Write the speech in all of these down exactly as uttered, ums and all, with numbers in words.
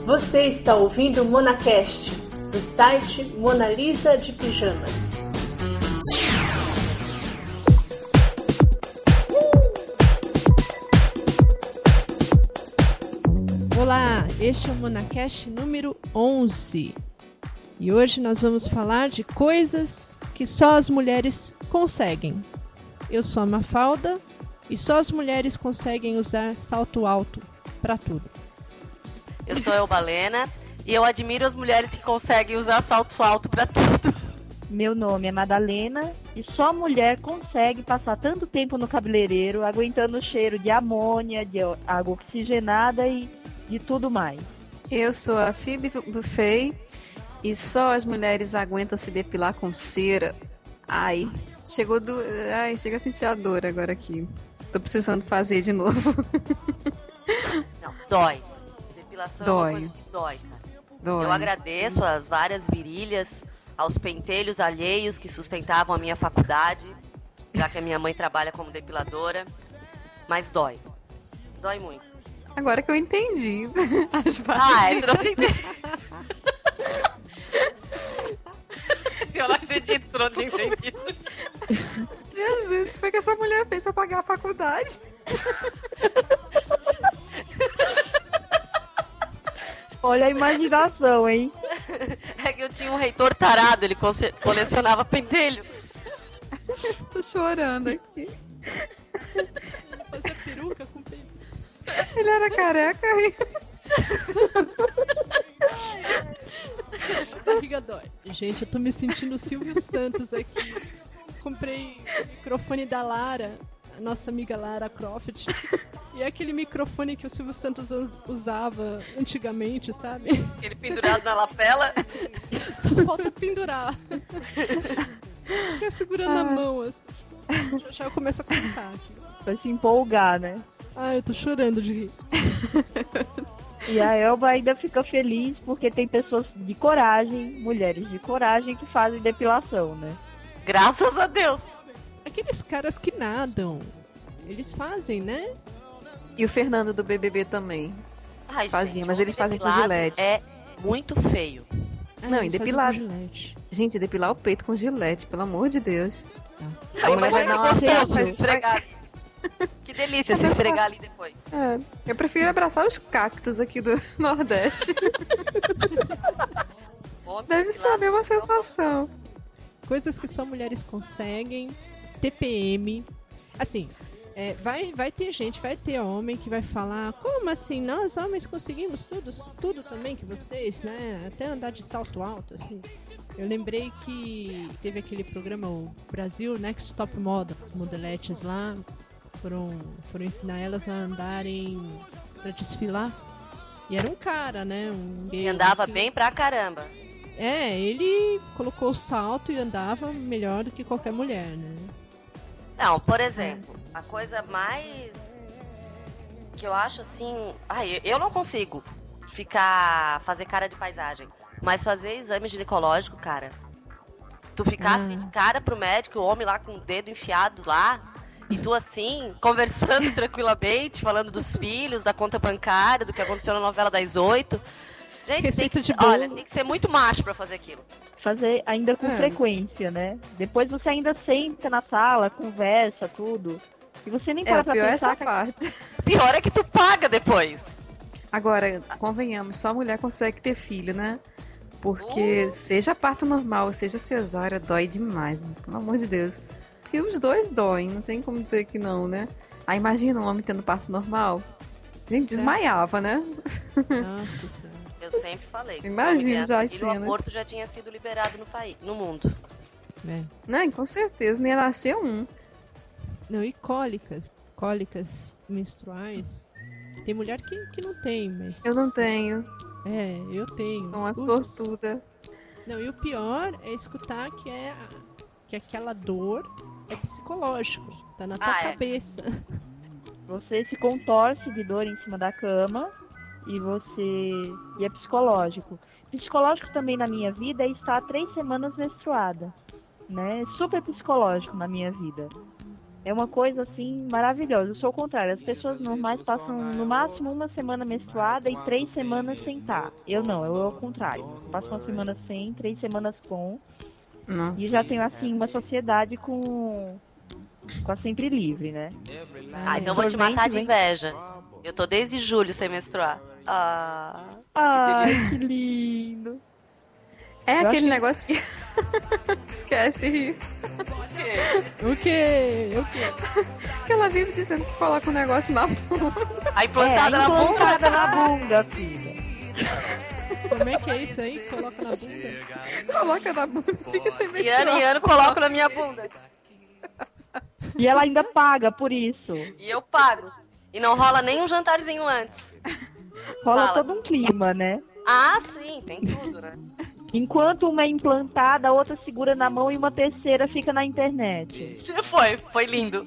Você está ouvindo o MonaCast, do site Mona Lisa de Pijamas. Olá, este é o MonaCast número onze. E hoje nós vamos falar de coisas que só as mulheres conseguem. Eu sou a Mafalda e só as mulheres conseguem usar salto alto para tudo. Eu sou a Elbalena e eu admiro as mulheres que conseguem usar salto alto para tudo. Meu nome é Madalena e só mulher consegue passar tanto tempo no cabeleireiro aguentando o cheiro de amônia, de água oxigenada e de tudo mais. Eu sou a Phoebe Buffet e só as mulheres aguentam se depilar com cera. Ai, chegou do... Ai, chega a sentir a dor agora aqui. Tô precisando fazer de novo. Não, dói. Depilação dói. É uma coisa que dói, cara. Dói. Eu agradeço às várias virilhas, aos pentelhos alheios que sustentavam a minha faculdade, já que a minha mãe trabalha como depiladora, mas dói. Dói muito. Agora que eu entendi. As ah, é, tu não entendi. Eu não acredito que tu não tinha entendido. Jesus, o que foi que essa mulher fez pra pagar a faculdade? Olha a imaginação, hein? É que eu tinha um reitor tarado, ele colecionava pentelho. Tô chorando aqui. Fazia peruca com pentelho. Ele era careca e... A barriga dói. Gente, eu tô me sentindo Silvio Santos aqui. Comprei o microfone da Lara, a nossa amiga Lara Croft. E é aquele microfone que o Silvio Santos usava antigamente, sabe? Aquele pendurado na lapela. Só falta pendurar. Fica segurando ah. a mão, assim. Já, já começa a contar. Assim. Vai se empolgar, né? Ah, eu tô chorando de rir. E a Elba ainda fica feliz porque tem pessoas de coragem, mulheres de coragem, que fazem depilação, né? Graças a Deus! Aqueles caras que nadam, eles fazem, né? E o Fernando do B B B também. Ai, fazia, gente, mas eles fazem com gilete. É muito feio. Ah, não, e depilar. Gente, depilar o peito com gilete, pelo amor de Deus. Nossa. A mulher vai dar uma gostoso pra se esfregar. Que delícia se esfregar ali depois. É, eu prefiro abraçar os cactos aqui do Nordeste. Deve ser a mesma sensação. Coisas que só mulheres conseguem. T P M. Assim, é, vai, vai ter gente, vai ter homem que vai falar: como assim? Nós homens conseguimos tudo, tudo também que vocês, né? Até andar de salto alto, assim. Eu lembrei que teve aquele programa, o Brasil Next Top Model, modeletes lá. Foram, foram ensinar elas a andarem pra desfilar. E era um cara, né? Um gay. E andava que... bem pra caramba. É, ele colocou o salto e andava melhor do que qualquer mulher, né? Não, por exemplo, a coisa mais que eu acho assim... Ai, eu não consigo ficar... fazer cara de paisagem. Mas fazer exame ginecológico, cara. Tu ficar ah. assim de cara pro médico, o homem lá com o dedo enfiado lá... E tu assim, conversando tranquilamente, falando dos filhos, da conta bancária, do que aconteceu na novela das oito. Gente, tem que, ser, olha, tem que ser muito macho pra fazer aquilo. Fazer ainda com é. frequência, né? Depois você ainda senta na sala, conversa, tudo. E você nem para é, pra pior pensar... essa que... parte. Pior é que tu paga depois. Agora, convenhamos, só a mulher consegue ter filho, né? Porque uh. seja parto normal, seja cesárea, dói demais, pelo amor de Deus. Porque os dois doem, não tem como dizer que não, né? Ah, imagina um homem tendo parto normal. A gente desmaiava, né? Nossa Senhora. Eu sempre falei. Que imagina já as cenas. O aborto já tinha sido liberado no país, no mundo. É. Não, com certeza, nem ia nascer um. Não, e cólicas. Cólicas menstruais. Tem mulher que, que não tem, mas... Eu não tenho. É, eu tenho. Sou uma Ups. sortuda. Não, e o pior é escutar que é... que aquela dor é psicológico, tá na tua ah, cabeça. É. Você se contorce de dor em cima da cama e você e é psicológico. Psicológico também na minha vida é estar três semanas menstruada, né? Super psicológico na minha vida. É uma coisa assim maravilhosa. Eu sou o contrário. As pessoas normais passam no máximo uma semana menstruada e três semanas sem estar. Eu não, eu é o contrário. Passo uma semana sem, três semanas com. Nossa. E já tenho assim uma sociedade com com a Sempre Livre, né? Ah, então vou te matar de inveja. Eu tô desde julho sem menstruar. Ah. Ai, que lindo. É Eu aquele acho- negócio que. Esquece rir. O quê? O quê? Que ela vive dizendo que coloca um negócio na bunda. A É, implantada na bunda. implantada na bunda, filha. Como é que é isso aí? Coloca na bunda. Coloca na bunda e fica sem E menstruar. ano em ano coloco na minha bunda. E ela ainda paga por isso. E eu pago. E não rola nem um jantarzinho antes. Rola Fala. todo um clima, né? Ah, sim, tem tudo, né? Enquanto uma é implantada, a outra segura na mão e uma terceira fica na internet. Foi, foi lindo.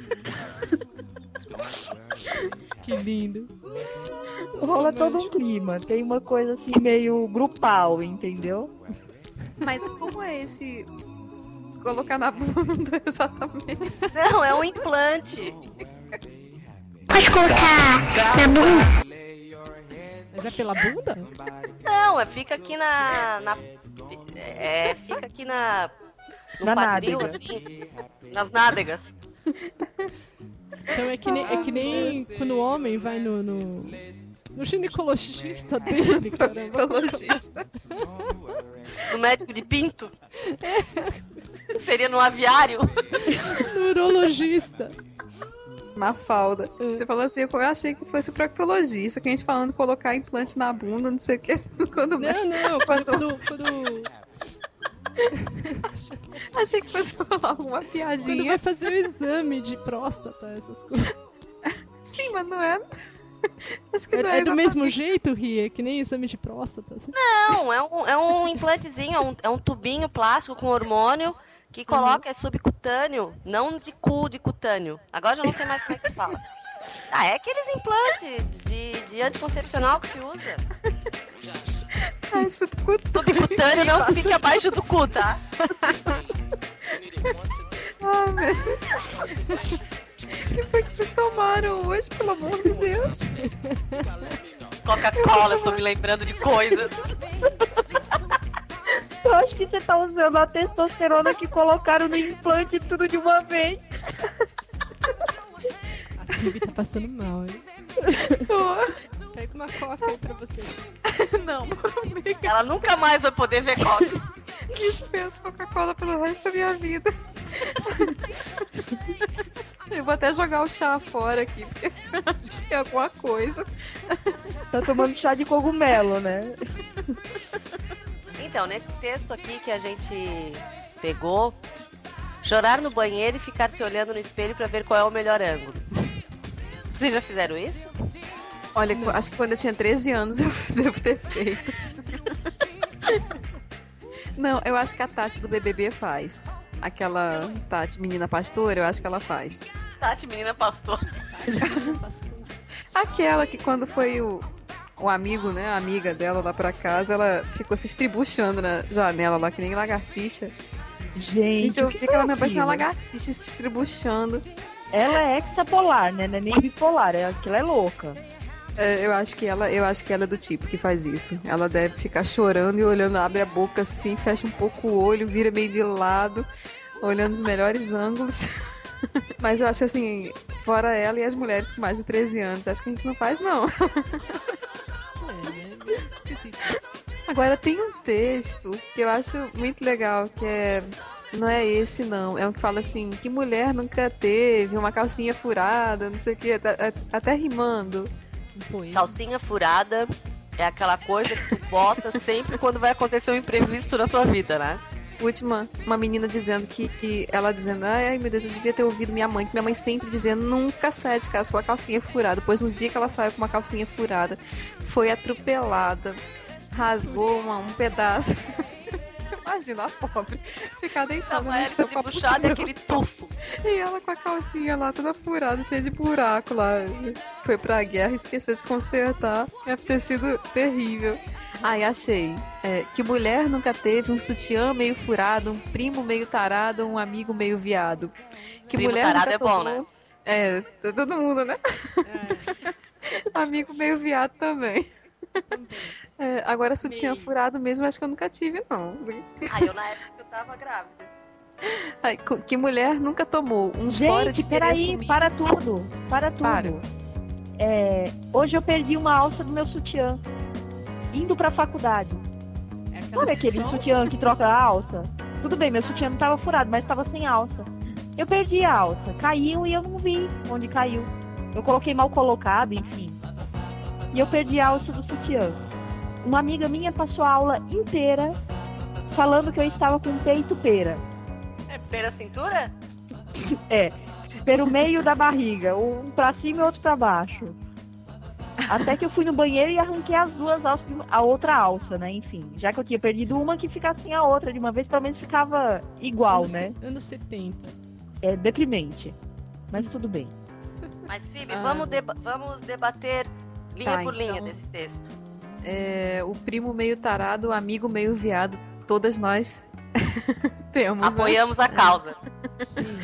Que lindo. Rola todo um clima. Tem uma coisa assim meio grupal, entendeu? Mas como é esse. Colocar na bunda, exatamente. Não, é um implante. Pode colocar na bunda. Mas é pela bunda? Não, é fica aqui na. na é, fica aqui na. No Na quadril, nádega. assim. Nas nádegas. Então é que nem, é que nem quando o homem vai no, no, no ginecologista dele, caramba. Ginecologista. No médico de pinto. Seria no aviário. No urologista. Mafalda. Você falou assim, eu achei que fosse proctologista, que a gente falando colocar implante na bunda, não sei o que. Quando Não, não, quando, quando, quando, Achei que fosse alguma quando piadinha. vai fazer o exame de próstata, essas coisas. Sim, mas não é. Acho que É, não é é, do exatamente. mesmo jeito, Ria, que nem exame de próstata. Assim. Não, é um, é um implantezinho, é um, é um tubinho plástico com hormônio que coloca, é subcutâneo, não de cu, de cutâneo. Agora já não sei mais como é que se fala. Ah, é aqueles implantes de, de anticoncepcional que se usa. Ai, subcutâneo. Subcutâneo não que fica abaixo do cu, tá? Ai, meu. O que foi que vocês tomaram hoje, pelo amor de Deus? Coca-Cola, eu tô me lembrando de coisas. Eu acho que você tá usando a testosterona que colocaram no implante tudo de uma vez. A Phoebe tá passando mal, hein? Tô. Pega uma coca aí pra você. Não, amiga. Ela nunca mais vai poder ver Coca. Dispenso Coca-Cola pelo resto da minha vida. Eu vou até jogar o chá fora aqui, porque acho que é alguma coisa. Tá tomando chá de cogumelo, né? Então, nesse texto aqui que a gente pegou, chorar no banheiro e ficar se olhando no espelho pra ver qual é o melhor ângulo. Vocês já fizeram isso? Olha, não. Acho que quando eu tinha treze anos eu devo ter feito. Não, eu acho que a Tati do B B B faz. Aquela Tati, menina pastora, eu acho que ela faz. Tati, menina pastor. Aquela que quando foi o, o amigo, né, a amiga dela lá pra casa, ela ficou se estribuchando na janela lá, que nem lagartixa. Gente, Gente, eu vi que ela me parecia uma aquilo? lagartixa se estribuchando. Ela é hexapolar, né? Não é nem bipolar, é, aquilo é louca. É, eu acho que ela, eu acho que ela é do tipo que faz isso. Ela deve ficar chorando e olhando, abre a boca assim, fecha um pouco o olho, vira meio de lado, olhando os melhores ângulos. Mas eu acho assim, fora ela e as mulheres com mais de treze anos, acho que a gente não faz, não. É, né? Meio esquisito. Agora tem um texto que eu acho muito legal, que é... Não é esse, não. É um que fala assim, que mulher nunca teve uma calcinha furada, não sei o que, até, até rimando. Um poema. Calcinha furada é aquela coisa que tu bota sempre quando vai acontecer um imprevisto na tua vida, né? Última, uma menina dizendo que, que ela dizendo, ai meu Deus, eu devia ter ouvido minha mãe, que minha mãe sempre dizendo, nunca sai de casa com a calcinha furada. Pois no dia que ela saiu com uma calcinha furada, foi atropelada, rasgou uma, um pedaço. Imagina a pobre ficar deitada Não, no é chão com a puxada aquele tufo. E ela com a calcinha lá toda furada, cheia de buraco lá. Foi pra guerra e esqueceu de consertar. Deve ter sido terrível. Ai, achei. É, que mulher nunca teve um sutiã meio furado, um primo meio tarado, um amigo meio viado. Que Primo mulher tarado nunca é bom, tomou... né? É, todo mundo, né? É, Amigo meio viado também. também. É, agora, sutiã Meio. furado mesmo, acho que eu nunca tive, não. Ah, eu na época que eu tava grávida. Ai, co- que mulher nunca tomou um fora de Gente, querer peraí, sumir? para tudo. Para tudo. Para. É, hoje eu perdi uma alça do meu sutiã. Indo pra faculdade. É aquela Sabe aquele som- sutiã que troca a alça? Tudo bem, meu sutiã não tava furado, mas tava sem alça. Eu perdi a alça. Caiu e eu não vi onde caiu. Eu coloquei mal colocado, enfim. E eu perdi a alça do sutiã. Uma amiga minha passou a aula inteira falando que eu estava com peito pera. É pera cintura? É, pelo meio da barriga, um pra cima e outro pra baixo. Até que eu fui no banheiro e arranquei as duas alças, a outra alça, né? Enfim, já que eu tinha perdido uma, que ficasse assim a outra de uma vez, pelo menos ficava igual, anos, né? Anos setenta. É deprimente. Mas tudo bem. Mas, Phoebe, Ah. vamos, deba- vamos debater linha Tá, por linha então. desse texto. É, o primo meio tarado, o amigo meio viado. Todas nós temos, né? Apoiamos a causa. Sim.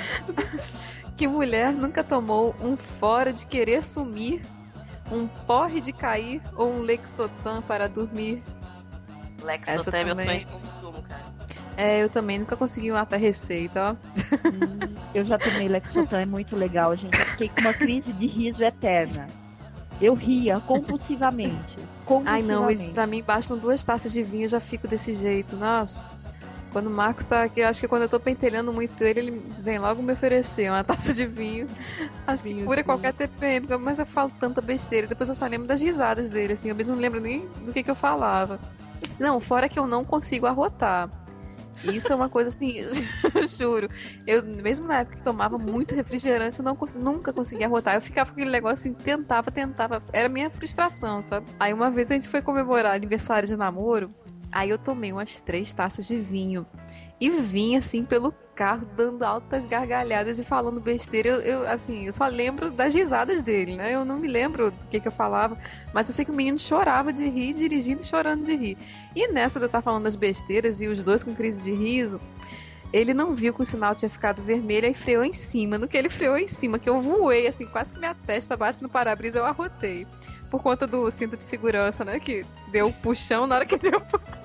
Que mulher nunca tomou um fora de querer sumir, um porre de cair ou um Lexotan para dormir? Lexotan Essa é meu também. sonho de consumo, cara. É, eu também nunca consegui matar receita, ó. Hum, Eu já tomei Lexotan, é muito legal, gente. Eu fiquei com uma crise de riso eterna. Eu ria compulsivamente. compulsivamente. Ai, não, isso pra mim bastam duas taças de vinho, eu já fico desse jeito. Nossa. Quando o Marcos tá aqui, eu acho que quando eu tô pentelhando muito ele, ele vem logo me oferecer uma taça de vinho. Acho que Vinhozinho. cura qualquer T P M, mas eu falo tanta besteira. Depois eu só lembro das risadas dele, assim. Eu mesmo não lembro nem do que, que eu falava. Não, fora que eu não consigo arrotar. Isso é uma coisa assim, juro. Eu, mesmo na época que tomava muito refrigerante, eu não cons- nunca conseguia arrotar. Eu ficava com aquele negócio assim, tentava, tentava. Era minha frustração, sabe? Aí uma vez a gente foi comemorar aniversário de namoro. Aí eu tomei umas três taças de vinho. E vim, assim, pelo carro, dando altas gargalhadas e falando besteira. Eu, eu, assim, eu só lembro das risadas dele, né? Eu não me lembro do que, que eu falava. Mas eu sei que o menino chorava de rir, dirigindo e chorando de rir. E nessa de eu estar falando das besteiras e os dois com crise de riso, ele não viu que o sinal tinha ficado vermelho e freou em cima. No que ele freou em cima, que eu voei, assim, quase que minha testa bate no para-brisa, eu arrotei. Por conta do cinto de segurança, né? Que deu o puxão, na hora que deu o puxão.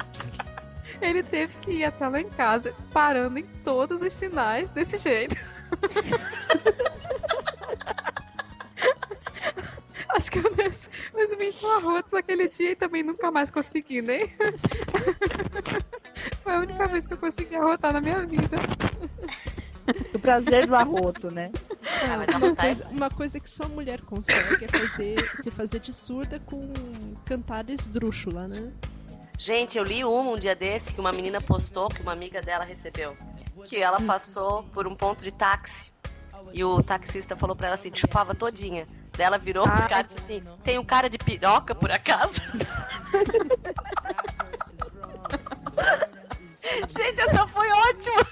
Ele teve que ir até lá em casa, parando em todos os sinais desse jeito. Acho que eu meus, meus vinte arrotos naquele dia e também nunca mais consegui, né? Foi a única vez que eu consegui arrotar na minha vida. O prazer do arroto, né? Ah, mas a uma, vontade- coisa, uma coisa que só mulher consegue é fazer, se fazer de surda com cantada esdrúxula, né? Gente, eu li uma um dia desse que uma menina postou que uma amiga dela recebeu. Que ela passou por um ponto de táxi. E o taxista falou pra ela assim, chupava todinha. Daí ela virou pro cara e disse assim, tem um cara de piroca por acaso? Gente, essa foi ótima!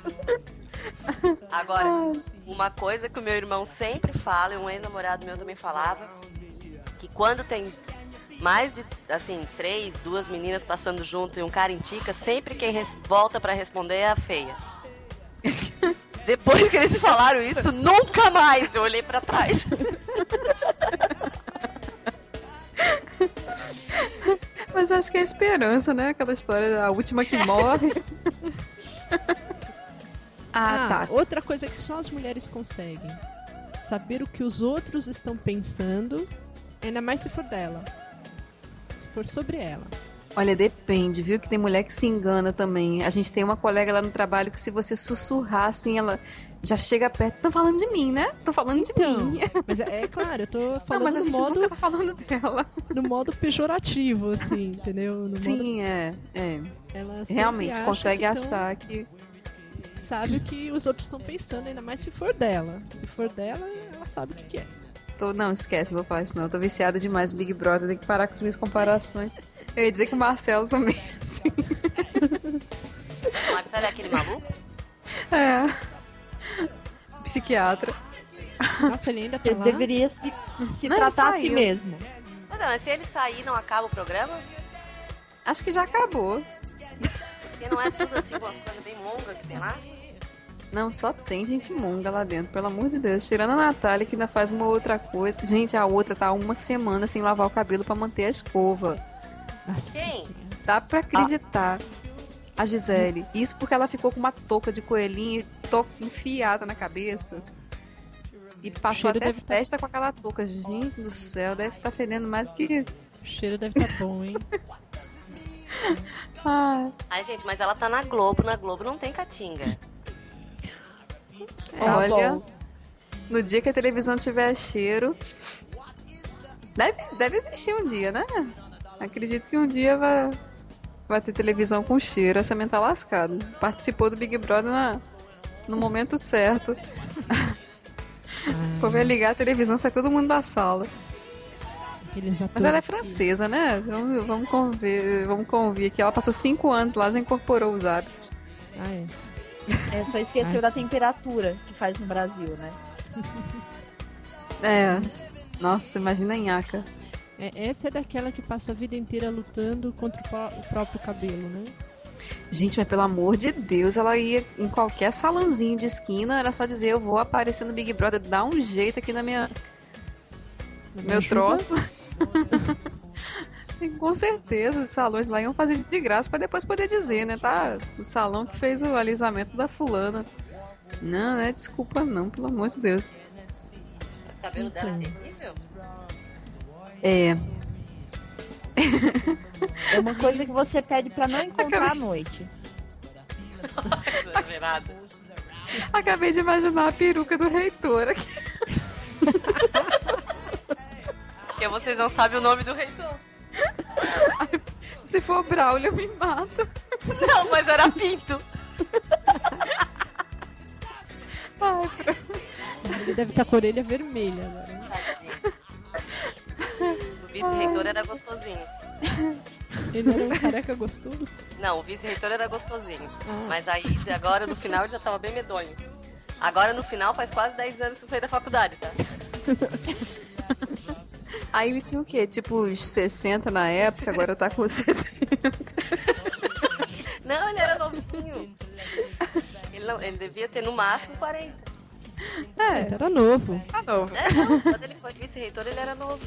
Agora, uma coisa que o meu irmão sempre fala, e um ex-namorado meu também falava, que quando tem mais de, assim, três, duas meninas passando junto e um cara indica, sempre quem res- volta pra responder é a feia. Depois que eles falaram isso, nunca mais eu olhei pra trás. Mas acho que é a esperança, né? Aquela história da última que morre. Ah, outra coisa que só as mulheres conseguem. Saber o que os outros estão pensando, ainda mais se for dela. Se for sobre ela. Olha, depende, viu? Que tem mulher que se engana também. A gente tem uma colega lá no trabalho que se você sussurrar, assim, ela já chega perto. Tô falando de mim, né? Tô falando Então, de mim. Mas é, é claro, eu tô Não, falando mas a no, gente modo, nunca tá falando dela. no modo pejorativo, assim, entendeu? No modo, Sim, é. é. ela sempre Realmente, acha consegue que tão- achar que... sabe o que os outros estão pensando, ainda mais se for dela. Se for dela, ela sabe o que, que é. Tô... Não, esquece, não vou falar isso não. Tô viciada demais no Big Brother, tem que parar com as minhas comparações. Eu ia dizer que o Marcelo também, assim. O Marcelo é aquele maluco? É. Psiquiatra. Nossa, ele ainda tá Você lá? deveria se, se Não, tratar a si saiu. mesmo. Mas, não, mas se ele sair, não acaba o programa? Acho que já acabou. Porque não é tudo assim, umas coisas bem longas que tem lá? Não, só tem gente monga lá dentro, pelo amor de Deus. Tirando a Natália, que ainda faz uma outra coisa. Gente, a outra tá uma semana sem lavar o cabelo pra manter a escova. Nossa Quem? Senhora. Dá pra acreditar. A Gisele. Isso porque ela ficou com uma touca de coelhinho to- enfiada na cabeça. E passou cheiro até deve tá- festa com aquela touca. Gente do céu, deve estar fedendo mais do que... O cheiro deve estar bom, hein? Ah, Ai, gente, mas ela tá na Globo. Na Globo não tem caatinga. Tá olha, bom. no dia que a televisão tiver cheiro... Deve, deve existir um dia, né? Acredito que um dia vai, vai ter televisão com cheiro. Essa mental tá lascado. Participou do Big Brother na, no momento certo. O povo vai ligar a televisão, sai todo mundo da sala. Aqueles Mas ela é atores francesa, né? Vamos, vamos, convir, vamos convir que ela passou cinco anos lá, já incorporou os hábitos. que- Ah, é. É, só esqueceu Ai. da temperatura que faz no Brasil, né? É. Nossa, imagina a nhaca. É, essa é daquela que passa a vida inteira lutando contra o, pró- o próprio cabelo, né? Gente, mas pelo amor de Deus, ela ia em qualquer salãozinho de esquina, era só dizer, eu vou aparecer no Big Brother, dá um jeito aqui na minha... Me meu ajuda? troço. E com certeza os salões lá iam fazer isso de graça pra depois poder dizer, né? Tá, o salão que fez o alisamento da fulana. Não, não é desculpa não, pelo amor de Deus. Os cabelos dela é Então. terrível. É, É uma coisa que você pede pra não encontrar à noite. Exagerado. acabei de imaginar a peruca do reitor aqui. Porque vocês não sabem o nome do reitor. Se for Braulio, me mata. Não, mas era Pinto. Ai, Ele deve estar com a orelha vermelha agora. né? Tadinho. O vice-reitor era gostosinho. Ele era um careca gostoso. Não, o vice-reitor era gostosinho. Ah. Mas aí, agora no final, ele já tava bem medonho. Agora no final, faz quase dez anos que eu saí da faculdade, tá? Aí ele tinha o quê? Tipo uns sessenta na época, agora tá com setenta. Não, ele era novinho. Ele, não, ele devia ter no máximo quarenta. É, Ele era novo. tá novo. É, não, quando ele foi vice-reitor, ele era novo.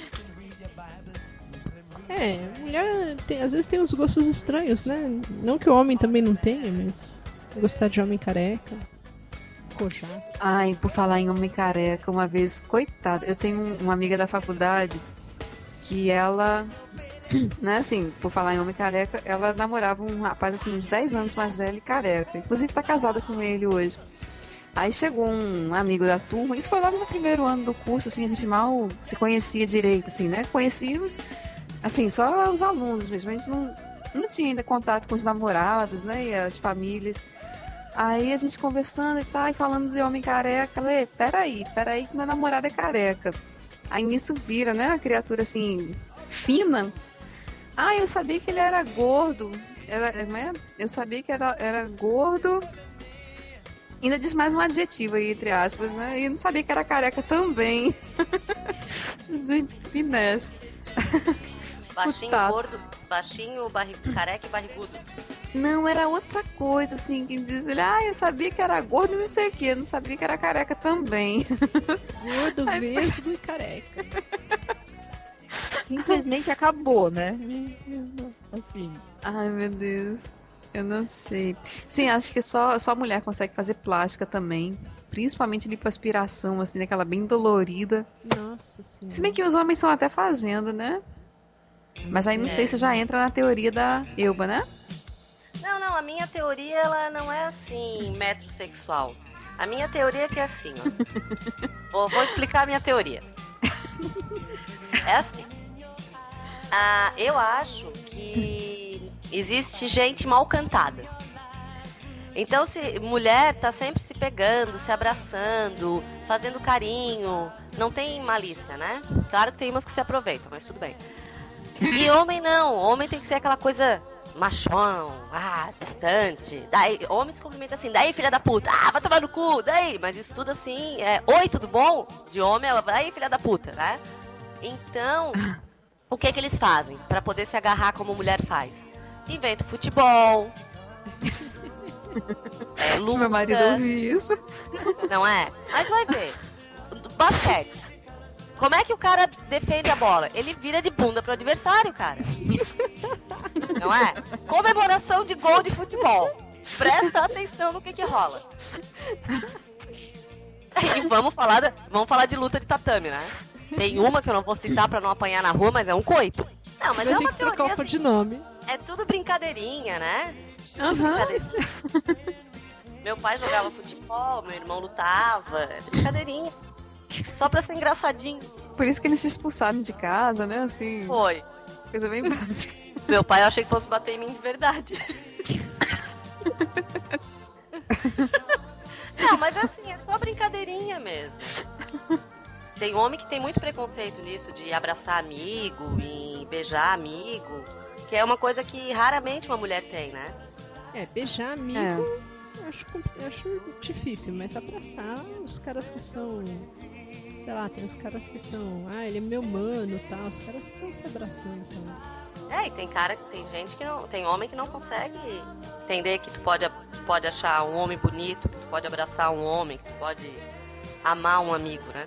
É, mulher tem, às vezes tem uns gostos estranhos, né? Não que o homem também não tenha, mas gostar de homem careca. Cojar. Ai, por falar em homem careca, uma vez, coitada, eu tenho um- uma amiga da faculdade que ela, né, assim, por falar em homem careca, ela namorava um rapaz, assim, uns dez anos mais velho e careca. Inclusive tá casada com ele hoje. Aí chegou um amigo da turma, isso foi logo no primeiro ano do curso, assim, a gente mal se conhecia direito, assim, né? Conhecíamos, assim, só os alunos mesmo, a gente não, não tinha ainda contato com os namorados, né, e as famílias. Aí a gente conversando e tal, e falando de homem careca, ela, "Ei, peraí, peraí que meu namorado é careca." Aí nisso vira, né, uma criatura assim, fina. Ah, eu sabia que ele era gordo, era, né? Eu sabia que era, era gordo, ainda diz mais um adjetivo aí, entre aspas, né, e não sabia que era careca também. Gente, que finesse. Baixinho, Puta. gordo, baixinho, barri... careca e barrigudo. Não, era outra coisa, assim, que diz ele, ah, eu sabia que era gordo e não sei o que, não sabia que era careca também. Gordo, vesgo e careca. Simplesmente acabou, né? Assim. Ai, meu Deus, eu não sei. Sim, acho que só, só mulher consegue fazer plástica também, principalmente lipoaspiração, assim, aquela bem dolorida. Nossa senhora. Se bem que os homens estão até fazendo, né? Mas aí não É. sei se já entra na teoria da Elba, né? Não, não, a minha teoria, ela não é assim, metrosexual. A minha teoria é que é assim, ó. Vou, vou explicar a minha teoria. É assim. Ah, eu acho que existe gente mal cantada. Então, se mulher tá sempre se pegando, se abraçando, fazendo carinho, não tem malícia, né? Claro que tem umas que se aproveitam, mas tudo bem. E homem não, homem tem que ser aquela coisa machão, ah, distante. Daí, homem se cumprimenta assim, daí filha da puta, ah, vai tomar no cu, daí. Mas isso tudo assim, é, oi, tudo bom? De homem, ela vai, filha da puta, né? Então, o que que eles fazem pra poder se agarrar como mulher faz? Inventa futebol, É, luta, Se meu marido ouvir isso. não é? Mas vai ver. Basquete. Como é que o cara defende a bola? Ele vira de bunda pro adversário, cara. Não é? Comemoração de gol de futebol. Presta atenção no que que rola. E vamos falar, da, vamos falar de luta de tatame, né? Tem uma que eu não vou citar pra não apanhar na rua, mas é um coito. Não, mas Vai é ter uma que trocar teoria o assim, de nome. é tudo brincadeirinha, né? Tudo Aham. brincadeirinha. Meu pai jogava futebol, meu irmão lutava. É brincadeirinha. Só pra ser engraçadinho. Por isso que eles se expulsaram de casa, né? Assim, Foi. coisa bem básica. Meu pai eu achei que fosse bater em mim de verdade. Não, mas assim, é só brincadeirinha mesmo. Tem homem que tem muito preconceito nisso, de abraçar amigo, e beijar amigo, que é uma coisa que raramente uma mulher tem, né? É, beijar amigo, eu acho, compl- eu acho difícil, mas abraçar os caras que são... Sei lá, tem os caras que são... Ah, ele é meu mano e tal, os caras ficam se abraçando, sabe? É, e tem cara que tem gente que não. Tem homem que não consegue entender que tu pode, tu pode achar um homem bonito, que tu pode abraçar um homem, que tu pode amar um amigo, né?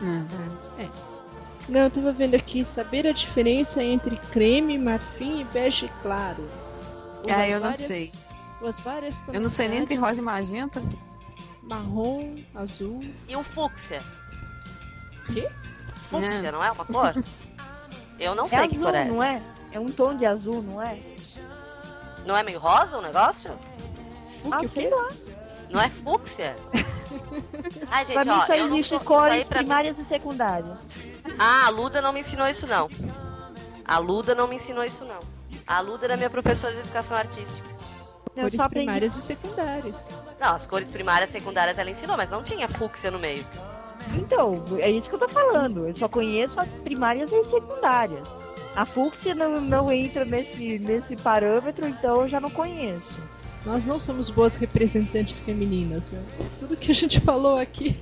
Não, eu tava vendo aqui, saber a diferença entre creme, marfim e bege claro. Ou Ah, as eu não várias- sei. ou as várias Eu não sei nem entre tonalidades, rosa e magenta. marrom, azul... E um fúcsia. Quê? Fúcsia, não é uma cor? Eu não É sei que azul, cor é essa. não é? É um tom de azul, não é? Não é meio rosa o negócio? Ah, o sei quê? lá. Não é fúcsia? Ai, gente, Pra mim ó, só eu não existe sou, isso cores aí pra mim... primárias e secundárias. Ah, a Luda não me ensinou isso, não. A Luda não me ensinou isso, não. A Luda era minha professora de educação artística. Eu Cores só aprendi. primárias e secundárias. Não, as cores primárias e secundárias ela ensinou, mas não tinha fúcsia no meio. Então, é isso que eu tô falando. Eu só conheço as primárias e secundárias. A fúcsia não, não entra nesse, nesse parâmetro, então eu já não conheço. Nós não somos boas representantes femininas, né? Tudo que a gente falou aqui.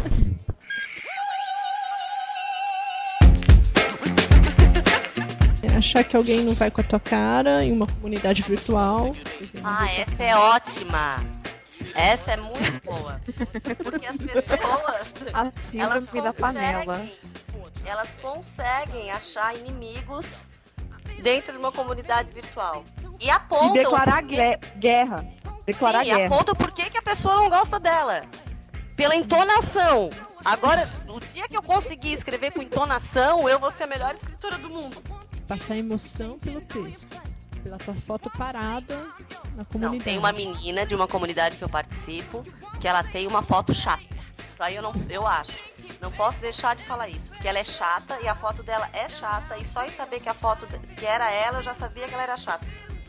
Achar que alguém não vai com a tua cara em uma comunidade virtual. Ah, essa é ótima. Essa é muito boa. Porque as pessoas, A elas síndrome da panela. conseguem, elas conseguem achar inimigos dentro de uma comunidade virtual. E apontam E declarar por que- gue- guerra. Declarar Sim, guerra. apontam por que que a pessoa não gosta dela. Pela entonação. Agora, o dia que eu conseguir escrever com entonação, eu vou ser a melhor escritora do mundo. Passar emoção pelo texto. Pela tua foto parada na comunidade. Não, tem uma menina de uma comunidade que eu participo que ela tem uma foto chata. Isso aí eu não, eu acho. Não posso deixar de falar isso, porque ela é chata e a foto dela é chata e só em saber que a foto de- que era ela eu já sabia que ela era chata.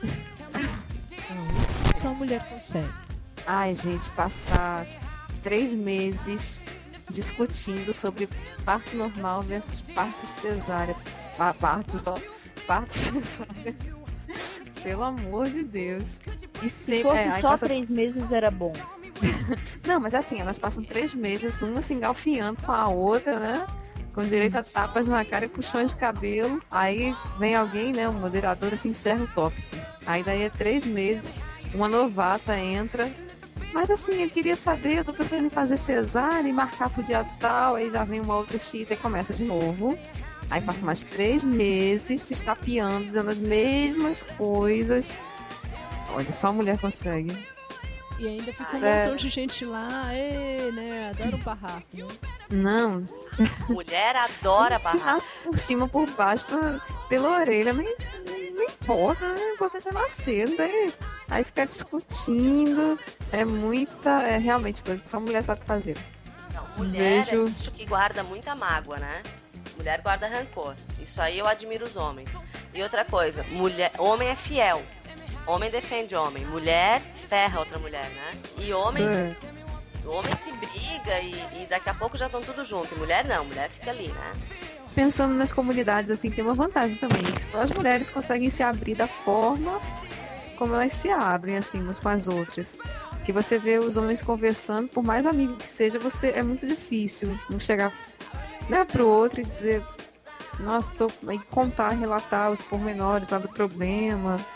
Não, isso só mulher consegue. Ai, gente, passar três meses discutindo sobre parto normal versus parto cesárea. Pa- Parto só. Parto cesárea. Pelo amor de Deus. E Se sempre. fosse é, aí só passa- três meses era bom. Não, mas assim, elas passam três meses, uma se engalfinhando com a outra, né? Com direito a tapas na cara e puxões de cabelo. Aí vem alguém, né? Um moderador assim, encerra o tópico. Aí daí é três meses, uma novata entra. Mas assim, eu queria saber, eu tô pensando em fazer cesárea e marcar pro dia tal, aí já vem uma outra chita e começa de novo. Aí passa mais três meses se estapeando, dizendo as mesmas coisas. Olha, só a mulher consegue. E ainda fica um Sério. montão de gente lá, ê, né? Adora um barraco, né? Não, Mulher adora se barraco. nasce por cima, por baixo, pra- pela orelha, nem, não importa, né? O importante é nascer, daí, aí ficar discutindo, é muita, é realmente coisa que só mulher sabe fazer. Não, mulher Vejo- é bicho que guarda muita mágoa, né? Mulher guarda rancor. Isso aí eu admiro os homens. E outra coisa, mulher, homem é fiel. Homem defende homem. Mulher ferra outra mulher, né? E homem, Isso é- o homem se briga e, e daqui a pouco já estão tudo junto. E mulher não, mulher fica ali, né? Pensando nas comunidades, assim, tem uma vantagem também, que só as mulheres conseguem se abrir da forma como elas se abrem, assim, umas com as outras. Que você vê os homens conversando, por mais amigo que seja, você é muito difícil não chegar, né, pro outro e dizer, nossa, tô, e contar, relatar os pormenores lá do problema.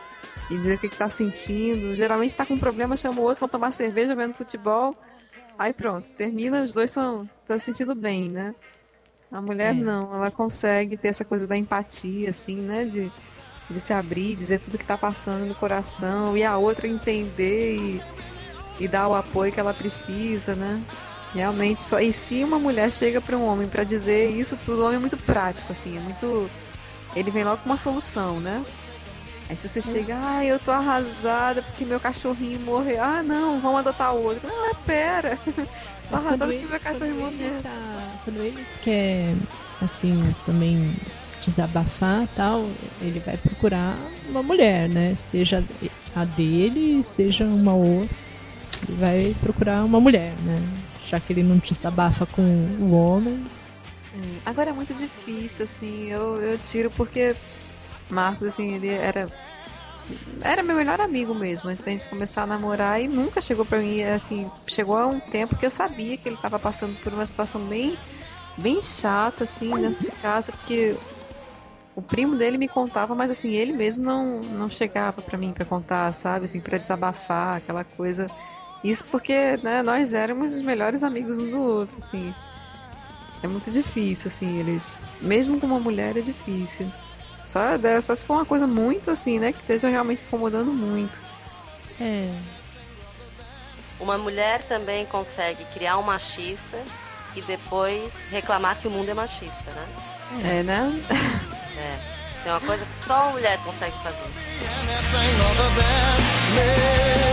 e dizer o que, que tá sentindo. Geralmente tá com um problema, chama o outro, vão tomar cerveja, vendo futebol. Aí pronto, termina, os dois estão se sentindo bem, né? A mulher É. não, ela consegue ter essa coisa da empatia, assim, né? De, de se abrir, dizer tudo que tá passando no coração, e a outra entender e, e dar o apoio que ela precisa, né? Realmente só. E se uma mulher chega para um homem para dizer isso tudo, o homem é muito prático, assim, é muito. Ele vem logo com uma solução, né? Aí se você chega, ah, eu tô arrasada porque meu cachorrinho morreu. Ah, não, vamos adotar outro. Não, é pera. Tô Mas arrasada quando porque ele, meu cachorrinho quando ele morreu. tá- quando ele quer, assim, também desabafar tal, ele vai procurar uma mulher, né? Seja a dele, seja uma outra. Ele vai procurar uma mulher, né? Já que ele não desabafa com o homem. Hum, Agora é muito difícil, assim, eu, eu tiro porque Marcos, assim, ele era era meu melhor amigo mesmo, antes da gente começar a namorar, e nunca chegou pra mim, assim, chegou a um tempo que eu sabia que ele tava passando por uma situação bem, bem chata, assim, dentro de casa, porque o primo dele me contava, mas assim, ele mesmo não, não chegava pra mim pra contar, sabe, assim, pra desabafar, aquela coisa. Isso porque, né, nós éramos os melhores amigos um do outro, assim. É muito difícil, assim, eles... Mesmo com uma mulher é difícil. Só, só se for uma coisa muito, assim, né, que esteja realmente incomodando muito. É. Uma mulher também consegue criar um machista e depois reclamar que o mundo é machista, né? É, né? É. Isso é uma coisa que só a mulher consegue fazer. Anything other than me.